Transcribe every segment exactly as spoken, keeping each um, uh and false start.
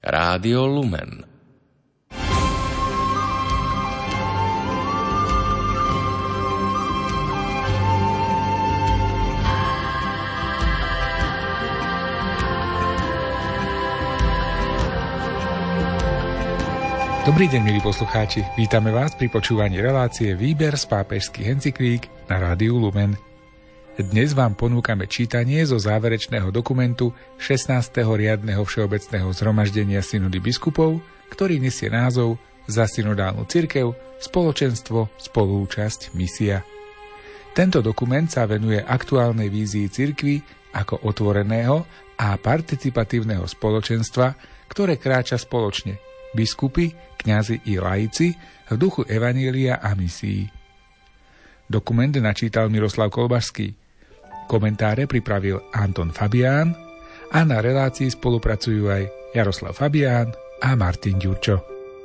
Rádio Lumen. Dobrý deň, milí poslucháči. Vítame vás pri počúvaní relácie Výber z pápežských encyklík na Rádiu Lumen. Dnes vám ponúkame čítanie zo záverečného dokumentu šestnásteho riadneho všeobecného zhromaždenia synody biskupov, ktorý nesie názov Za synodálnu cirkev, spoločenstvo, spolúčasť, misia. Tento dokument sa venuje aktuálnej vízii cirkvi ako otvoreného a participatívneho spoločenstva, ktoré kráča spoločne biskupy, kňazi i laici v duchu evanjelia a misií. Dokument načítal Miroslav Kolbašský. Komentáre pripravil Anton Fabián a na relácii spolupracujú aj Jaroslav Fabián a Martin Ďurčo.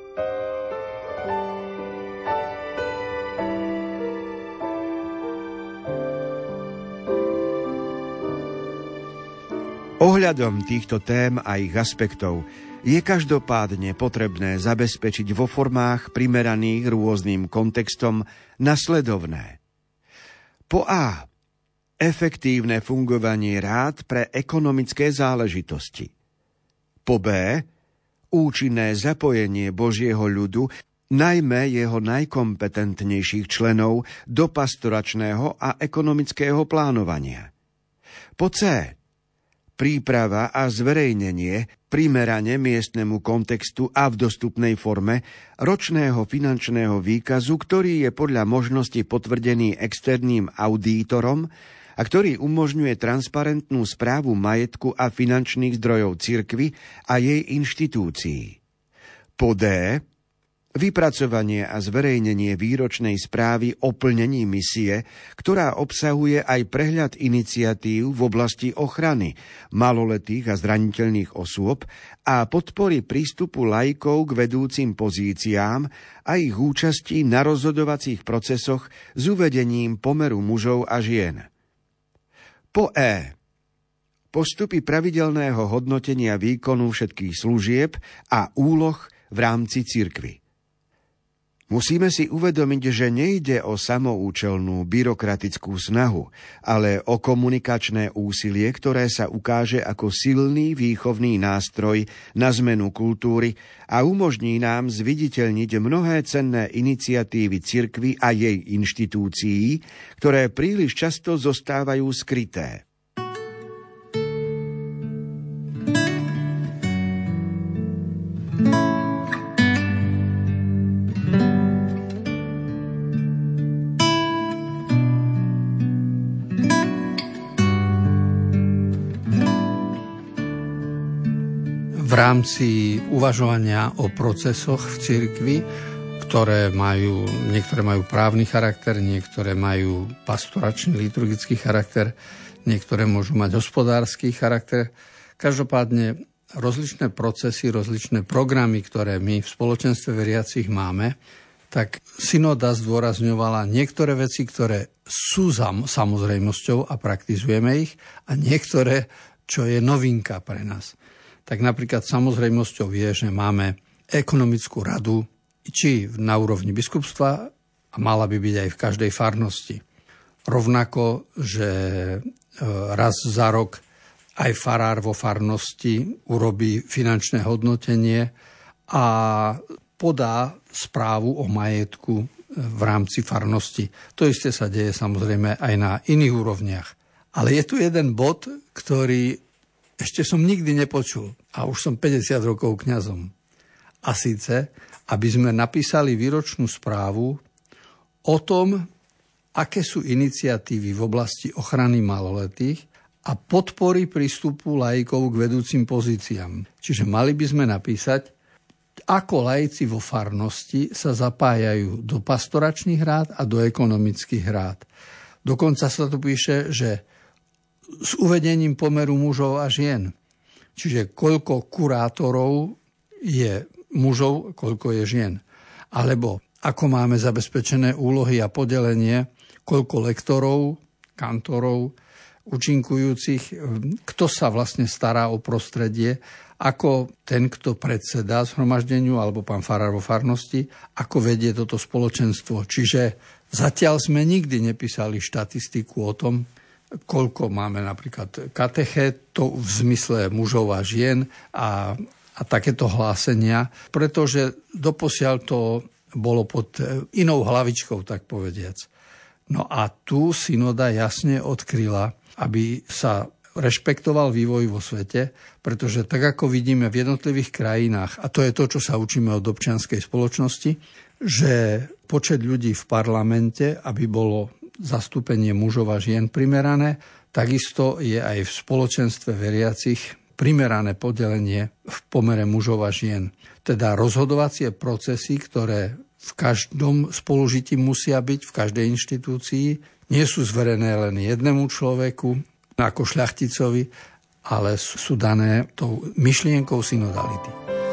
Ohľadom týchto tém a ich aspektov je každopádne potrebné zabezpečiť vo formách primeraných rôznym kontextom nasledovné. Po A. Efektívne fungovanie rád pre ekonomické záležitosti. Po B. Účinné zapojenie Božieho ľudu, najmä jeho najkompetentnejších členov, do pastoračného a ekonomického plánovania. Po C. Príprava a zverejnenie primerane miestnemu kontextu a v dostupnej forme ročného finančného výkazu, ktorý je podľa možnosti potvrdený externým audítorom a ktorý umožňuje transparentnú správu majetku a finančných zdrojov cirkvi a jej inštitúcií. Po D. Vypracovanie a zverejnenie výročnej správy o plnení misie, ktorá obsahuje aj prehľad iniciatív v oblasti ochrany maloletých a zraniteľných osôb a podpory prístupu laikov k vedúcim pozíciám a ich účasti na rozhodovacích procesoch s uvedením pomeru mužov a žien. Po E. Postupy pravidelného hodnotenia výkonu všetkých služieb a úloh v rámci cirkvi. Musíme si uvedomiť, že nejde o samoučelnú byrokratickú snahu, ale o komunikačné úsilie, ktoré sa ukáže ako silný výchovný nástroj na zmenu kultúry a umožní nám zviditeľniť mnohé cenné iniciatívy cirkvi a jej inštitúcií, ktoré príliš často zostávajú skryté. V rámci uvažovania o procesoch v cirkvi, ktoré majú, niektoré majú právny charakter, niektoré majú pastoračný liturgický charakter, niektoré môžu mať hospodársky charakter. Každopádne rozličné procesy, rozličné programy, ktoré my v spoločenstve veriacich máme, tak synoda zdôrazňovala niektoré veci, ktoré sú samozrejmosťou a praktizujeme ich, a niektoré, čo je novinka pre nás. Tak napríklad samozrejmosťou je, že máme ekonomickú radu, či na úrovni biskupstva, a mala by byť aj v každej farnosti. Rovnako, že raz za rok aj farár vo farnosti urobí finančné hodnotenie a podá správu o majetku v rámci farnosti. To isté sa deje samozrejme aj na iných úrovniach. Ale je tu jeden bod, ktorý ešte som nikdy nepočul, a už som päťdesiat rokov kňazom. A síce, aby sme napísali výročnú správu o tom, aké sú iniciatívy v oblasti ochrany maloletých a podpory prístupu laikov k vedúcim pozíciám. Čiže mali by sme napísať, ako laici vo farnosti sa zapájajú do pastoračných rád a do ekonomických rád. Dokonca sa tu píše, že s uvedením pomeru mužov a žien. Čiže koľko kurátorov je mužov, koľko je žien. Alebo ako máme zabezpečené úlohy a podelenie, koľko lektorov, kantorov, účinkujúcich, kto sa vlastne stará o prostredie ako ten, kto predsedá zhromaždeniu, alebo pán farár vo farnosti, ako vedie toto spoločenstvo. Čiže zatiaľ sme nikdy nepísali štatistiku o tom, koľko máme napríklad katechétov v zmysle mužov a žien a, a takéto hlásenia, pretože doposiaľ to bolo pod inou hlavičkou, tak povediac. No a tu synoda jasne odkryla, aby sa rešpektoval vývoj vo svete, pretože tak ako vidíme v jednotlivých krajinách, a to je to, čo sa učíme od občianskej spoločnosti, že počet ľudí v parlamente, aby bolo zastúpenie mužov a žien primerané, takisto je aj v spoločenstve veriacich primerané podelenie v pomere mužov a žien. Teda rozhodovacie procesy, ktoré v každom spolužití musia byť, v každej inštitúcii, nie sú zverené len jednému človeku, ako šľachticovi, ale sú dané tou myšlienkou synodality.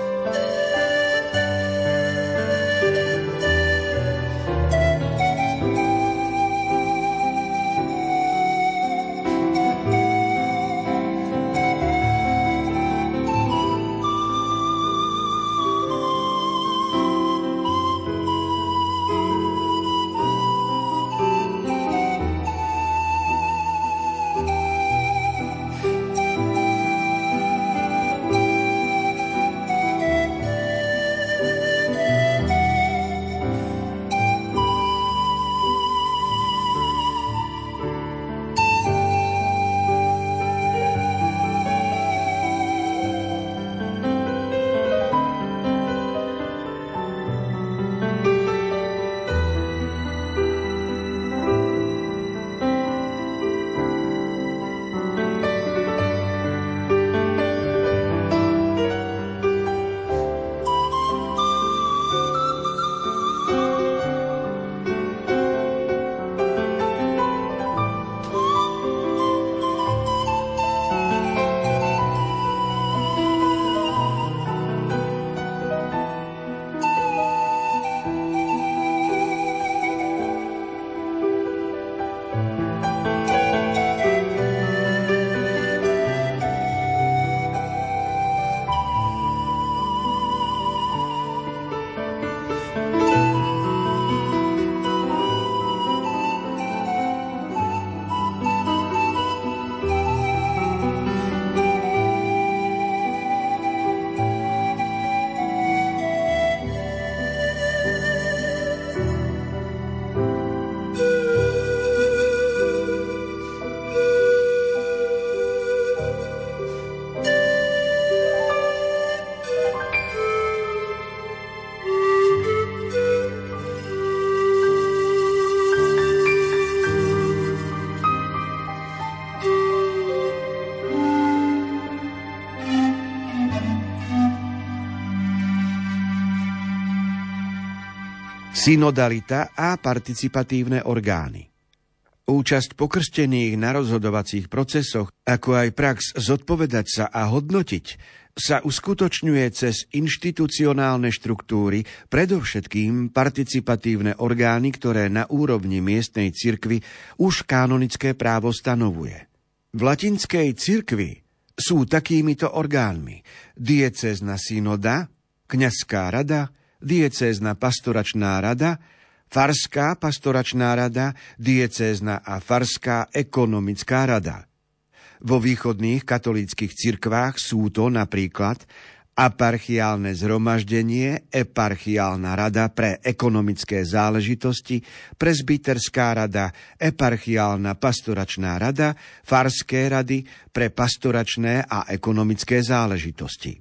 Synodalita a participatívne orgány. Účasť pokrstených na rozhodovacích procesoch, ako aj prax zodpovedať sa a hodnotiť, sa uskutočňuje cez inštitucionálne štruktúry, predovšetkým participatívne orgány, ktoré na úrovni miestnej cirkvi už kanonické právo stanovuje. V latinskej cirkvi sú takýmito orgánmi diecézna synoda, kňazská rada, diecézna pastoračná rada, farská pastoračná rada, diecézna a farská ekonomická rada. Vo východných katolíckych cirkvách sú to napríklad aparchiálne zhromaždenie, eparchiálna rada pre ekonomické záležitosti, presbyterská rada, eparchiálna pastoračná rada, farské rady pre pastoračné a ekonomické záležitosti.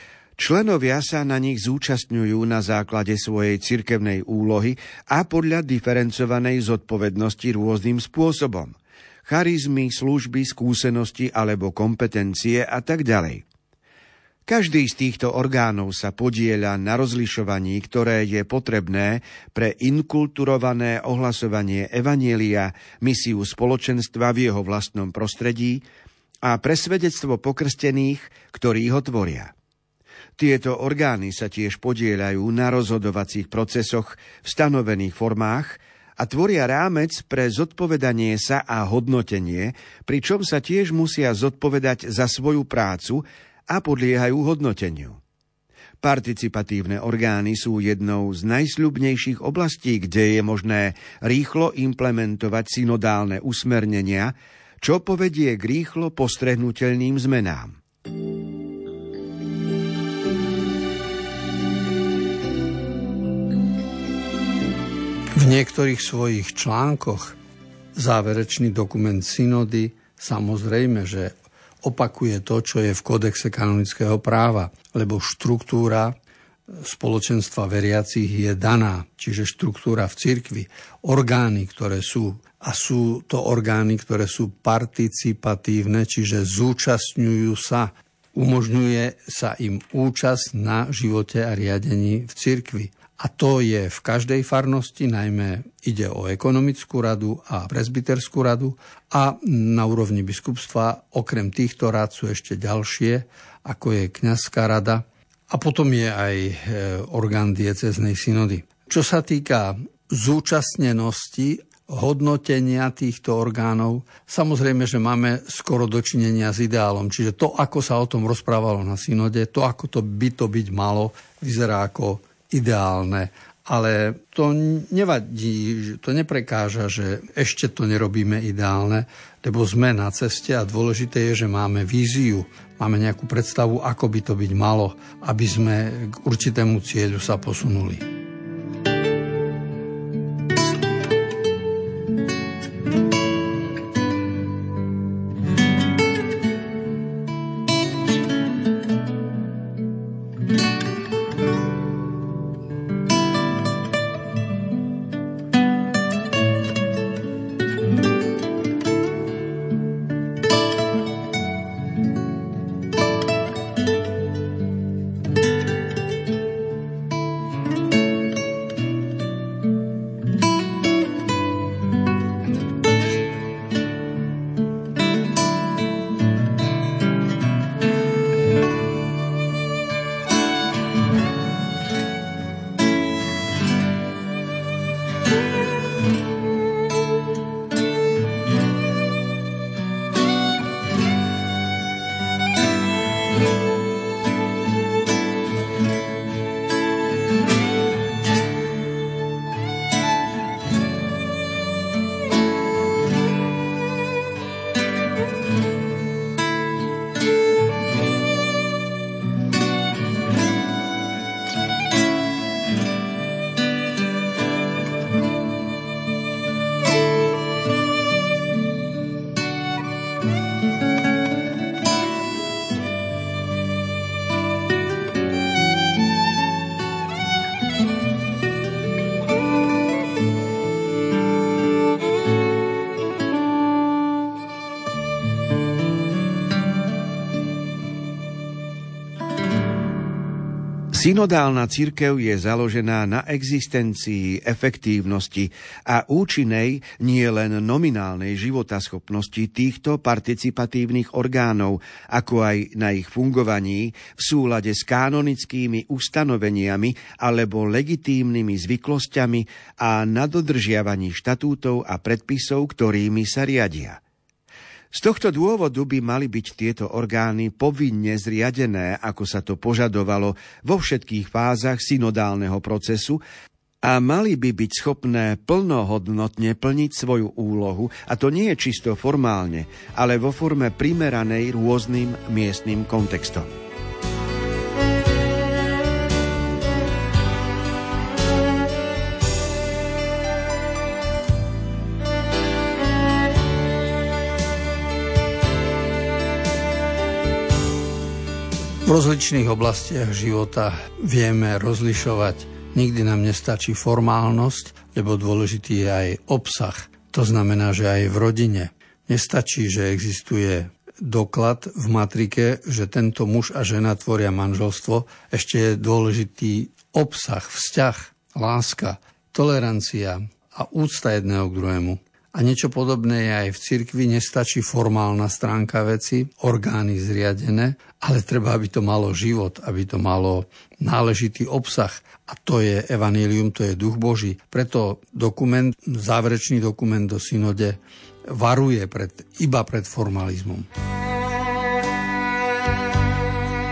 Členovia sa na nich zúčastňujú na základe svojej cirkevnej úlohy a podľa diferencovanej zodpovednosti rôznym spôsobom. Charizmy, služby, skúsenosti alebo kompetencie a tak ďalej. Každý z týchto orgánov sa podieľa na rozlišovaní, ktoré je potrebné pre inkulturované ohlasovanie evanjelia, misiu spoločenstva v jeho vlastnom prostredí a pre svedectvo pokrstených, ktorí ho tvoria. Tieto orgány sa tiež podieľajú na rozhodovacích procesoch v stanovených formách a tvoria rámec pre zodpovedanie sa a hodnotenie, pričom sa tiež musia zodpovedať za svoju prácu a podliehajú hodnoteniu. Participatívne orgány sú jednou z najsľubnejších oblastí, kde je možné rýchlo implementovať synodálne usmernenia, čo povedie k rýchlo postrehnuteľným zmenám. V niektorých svojich článkoch záverečný dokument synody samozrejme, že opakuje to, čo je v kódexe kanonického práva, lebo štruktúra spoločenstva veriacich je daná, čiže štruktúra v cirkvi, orgány, ktoré sú, a sú to orgány, ktoré sú participatívne, čiže zúčastňujú sa, umožňuje sa im účasť na živote a riadení v cirkvi. A to je v každej farnosti, najmä ide o ekonomickú radu a presbyterskú radu a na úrovni biskupstva okrem týchto rád sú ešte ďalšie, ako je kňazská rada a potom je aj orgán diecéznej synody. Čo sa týka zúčastnenosti, hodnotenia týchto orgánov, samozrejme, že máme skoro dočinenia s ideálom, čiže to, ako sa o tom rozprávalo na synode, to, ako to by to byť malo, vyzerá ako ideálne, ale to nevadí, to neprekáža, že ešte to nerobíme ideálne, lebo sme na ceste a dôležité je, že máme víziu, máme nejakú predstavu, ako by to byť malo, aby sme k určitému cieľu sa posunuli. Synodálna cirkev je založená na existencii, efektívnosti a účinnej, nie len nominálnej životaschopnosti týchto participatívnych orgánov, ako aj na ich fungovaní v súlade s kanonickými ustanoveniami alebo legitímnymi zvyklosťami a na dodržiavaní štatútov a predpisov, ktorými sa riadia. Z tohto dôvodu by mali byť tieto orgány povinne zriadené, ako sa to požadovalo vo všetkých fázach synodálneho procesu, a mali by byť schopné plnohodnotne plniť svoju úlohu, a to nie čisto formálne, ale vo forme primeranej rôznym miestnym kontextom. V rozličných oblastiach života vieme rozlišovať. Nikdy nám nestačí formálnosť, lebo dôležitý je aj obsah. To znamená, že aj v rodine nestačí, že existuje doklad v matrike, že tento muž a žena tvoria manželstvo. Ešte je dôležitý obsah, vzťah, láska, tolerancia a úcta jedného k druhému. A niečo podobné je aj v cirkvi, nestačí formálna stránka veci, orgány zriadené, ale treba, aby to malo život, aby to malo náležitý obsah. A to je evanjelium, to je duch Boží. Preto dokument, záverečný dokument do synode varuje pred, iba pred formalizmom.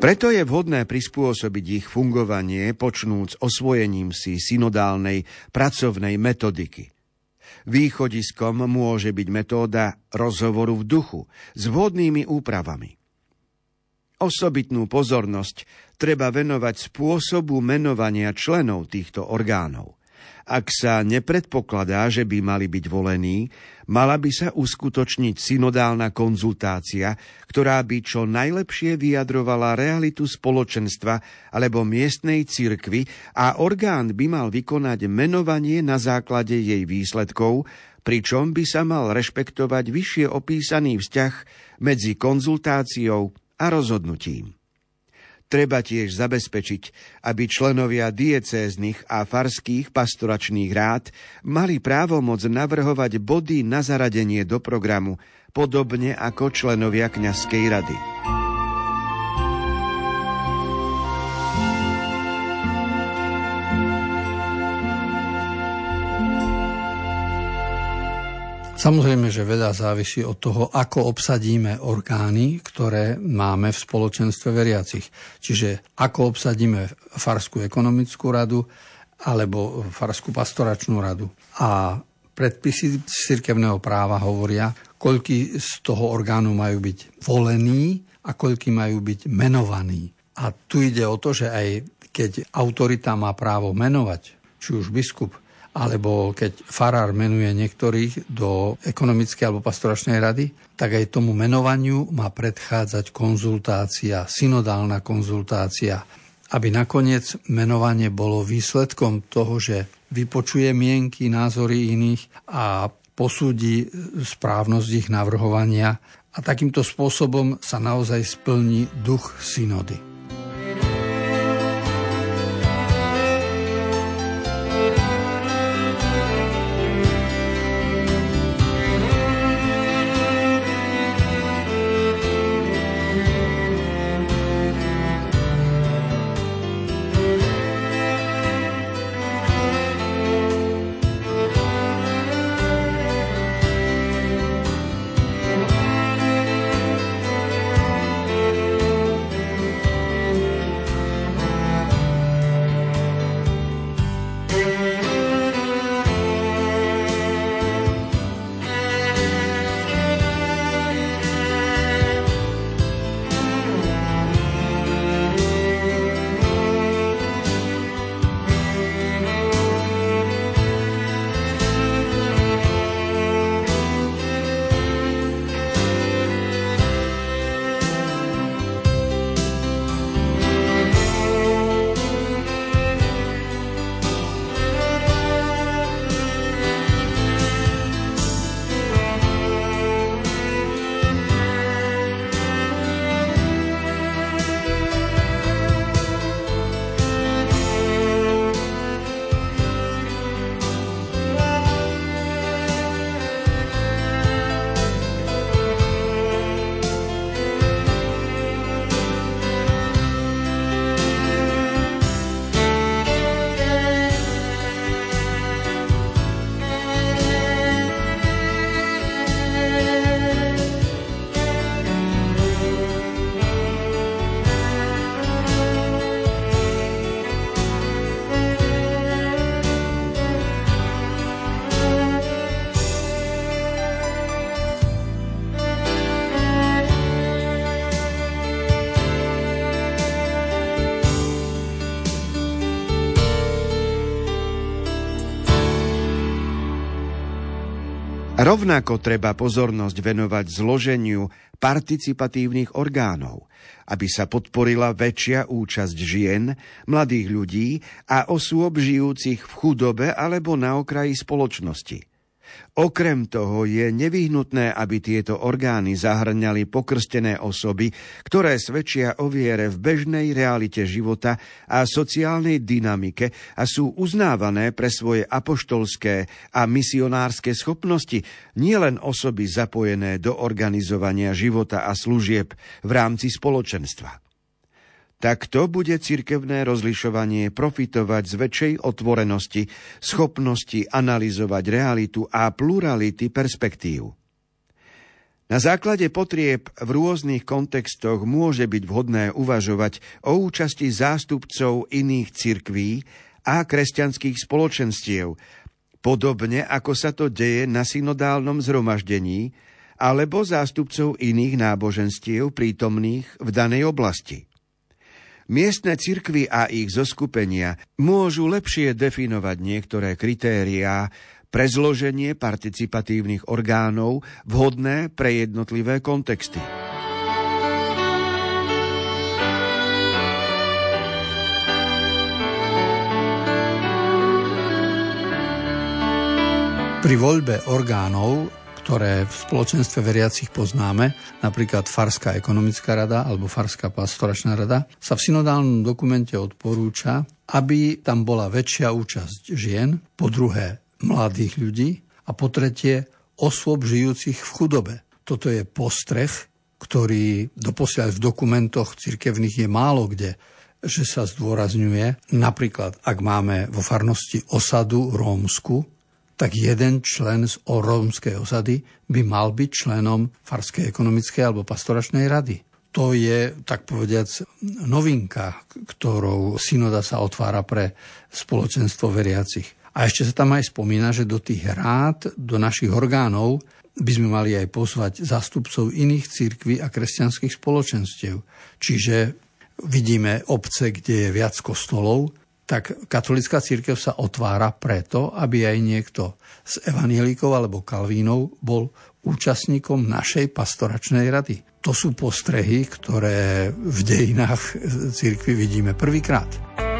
Preto je vhodné prispôsobiť ich fungovanie, počnúc osvojením si synodálnej pracovnej metodiky. Východiskom môže byť metóda rozhovoru v duchu s vhodnými úpravami. Osobitnú pozornosť treba venovať spôsobu menovania členov týchto orgánov. Ak sa nepredpokladá, že by mali byť volení, mala by sa uskutočniť synodálna konzultácia, ktorá by čo najlepšie vyjadrovala realitu spoločenstva alebo miestnej cirkvi a orgán by mal vykonať menovanie na základe jej výsledkov, pričom by sa mal rešpektovať vyššie opísaný vzťah medzi konzultáciou a rozhodnutím. Treba tiež zabezpečiť, aby členovia diecéznych a farských pastoračných rád mali právomoc navrhovať body na zaradenie do programu, podobne ako členovia kňazskej rady. Samozrejme, že veľa závisí od toho, ako obsadíme orgány, ktoré máme v spoločenstve veriacich. Čiže ako obsadíme farskú ekonomickú radu alebo farskú pastoračnú radu. A predpisy cirkevného práva hovoria, koľky z toho orgánu majú byť volení a koľky majú byť menovaní. A tu ide o to, že aj keď autorita má právo menovať, či už biskup, alebo keď farár menuje niektorých do ekonomickej alebo pastoračnej rady, tak aj tomu menovaniu má predchádzať konzultácia, synodálna konzultácia, aby nakoniec menovanie bolo výsledkom toho, že vypočuje mienky, názory iných a posúdi správnosť ich navrhovania a takýmto spôsobom sa naozaj splní duch synody. Rovnako treba pozornosť venovať zloženiu participatívnych orgánov, aby sa podporila väčšia účasť žien, mladých ľudí a osôb žijúcich v chudobe alebo na okraji spoločnosti. Okrem toho je nevyhnutné, aby tieto orgány zahŕňali pokrstené osoby, ktoré svedčia o viere v bežnej realite života a sociálnej dynamike a sú uznávané pre svoje apoštolské a misionárske schopnosti, nielen osoby zapojené do organizovania života a služieb v rámci spoločenstva. Takto bude cirkevné rozlišovanie profitovať z väčšej otvorenosti, schopnosti analyzovať realitu a plurality perspektív. Na základe potrieb v rôznych kontextoch môže byť vhodné uvažovať o účasti zástupcov iných cirkví a kresťanských spoločenstiev, podobne ako sa to deje na synodálnom zhromaždení, alebo zástupcov iných náboženstiev prítomných v danej oblasti. Miestne cirkvi a ich zoskupenia môžu lepšie definovať niektoré kritériá pre zloženie participatívnych orgánov vhodné pre jednotlivé kontexty. Pri voľbe orgánov, ktoré v spoločenstve veriacich poznáme, napríklad Farská ekonomická rada alebo Farská pastoračná rada, sa v synodálnom dokumente odporúča, aby tam bola väčšia účasť žien, po druhé mladých ľudí a po tretie osôb žijúcich v chudobe. Toto je postreh, ktorý doposiaľ v dokumentoch cirkevných je málo kde, že sa zdôrazňuje. Napríklad, ak máme vo farnosti osadu rómsku, tak jeden člen z rómskej osady by mal byť členom Farskej ekonomickej alebo pastoračnej rady. To je, tak povediac, novinka, ktorou synoda sa otvára pre spoločenstvo veriacich. A ešte sa tam aj spomína, že do tých rád, do našich orgánov by sme mali aj pozvať zástupcov iných cirkví a kresťanských spoločenstiev. Čiže vidíme obce, kde je viac kostolov, tak katolícka cirkev sa otvára preto, aby aj niekto z evanjelikov alebo kalvínov bol účastníkom našej pastoračnej rady. To sú postrehy, ktoré v dejinách cirkvi vidíme prvýkrát.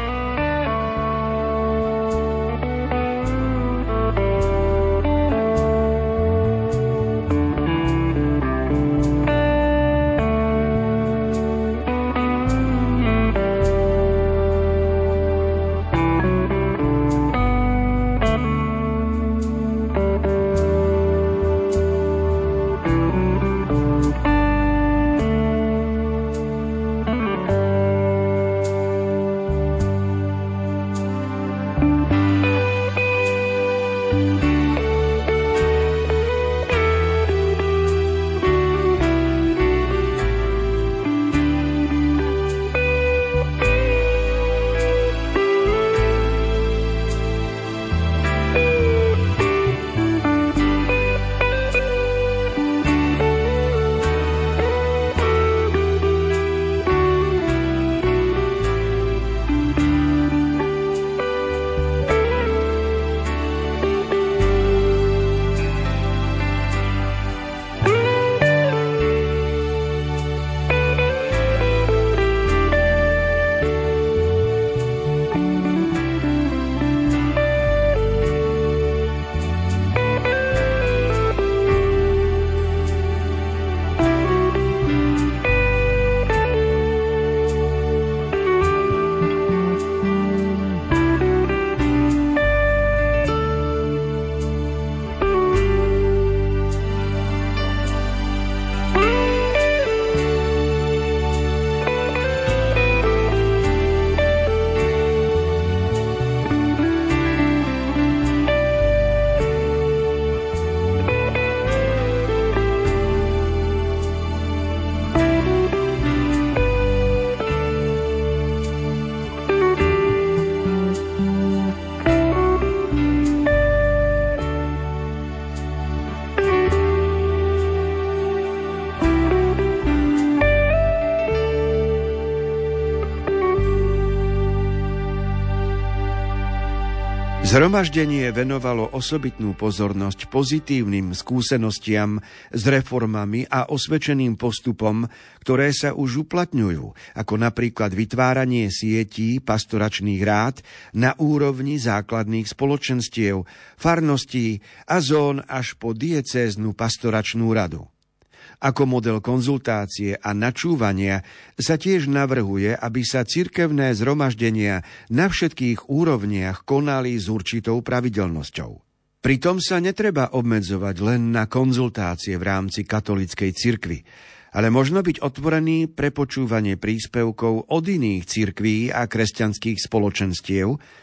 Zhromaždenie venovalo osobitnú pozornosť pozitívnym skúsenostiam s reformami a osvedčeným postupom, ktoré sa už uplatňujú, ako napríklad vytváranie sietí pastoračných rád na úrovni základných spoločenstiev, farností a zón až po diecéznu pastoračnú radu. Ako model konzultácie a načúvania sa tiež navrhuje, aby sa cirkevné zhromaždenia na všetkých úrovniach konali s určitou pravidelnosťou. Pritom sa netreba obmedzovať len na konzultácie v rámci katolíckej cirkvi, ale možno byť otvorený pre počúvanie príspevkov od iných cirkví a kresťanských spoločenstiev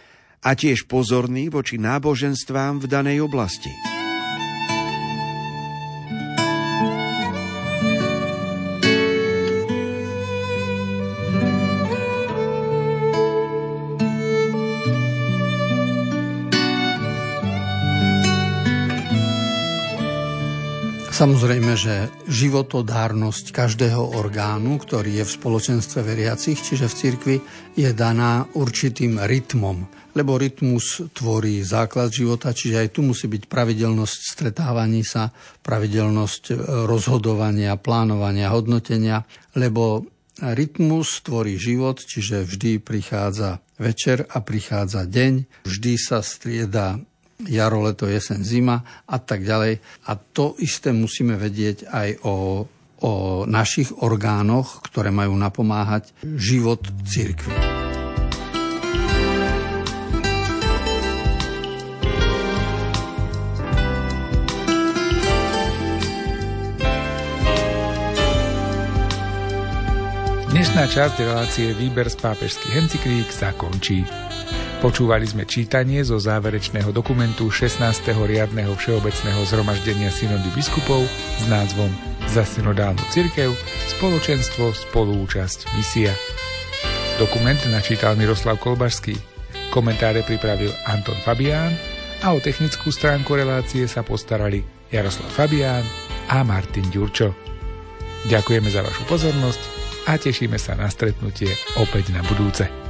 a tiež pozorný voči náboženstvám v danej oblasti. Samozrejme, že životodárnosť každého orgánu, ktorý je v spoločenstve veriacich, čiže v cirkvi, je daná určitým rytmom. Lebo rytmus tvorí základ života, čiže aj tu musí byť pravidelnosť stretávaní sa, pravidelnosť rozhodovania, plánovania, hodnotenia, lebo rytmus tvorí život, čiže vždy prichádza večer a prichádza deň, vždy sa strieda jaro, leto, jeseň, zima a tak ďalej. A to isté musíme vedieť aj o, o našich orgánoch, ktoré majú napomáhať život cirkvi. Dnešná časť relácie Výber z pápežských encyklík sa končí. Počúvali sme čítanie zo záverečného dokumentu šestnásteho riadneho všeobecného zhromaždenia synody biskupov s názvom Za synodálnu cirkev, spoločenstvo, spolúčasť, misia. Dokument načítal Miroslav Kolbašský, komentáre pripravil Anton Fabián a o technickú stránku relácie sa postarali Jaroslav Fabián a Martin Ďurčo. Ďakujeme za vašu pozornosť a tešíme sa na stretnutie opäť na budúce.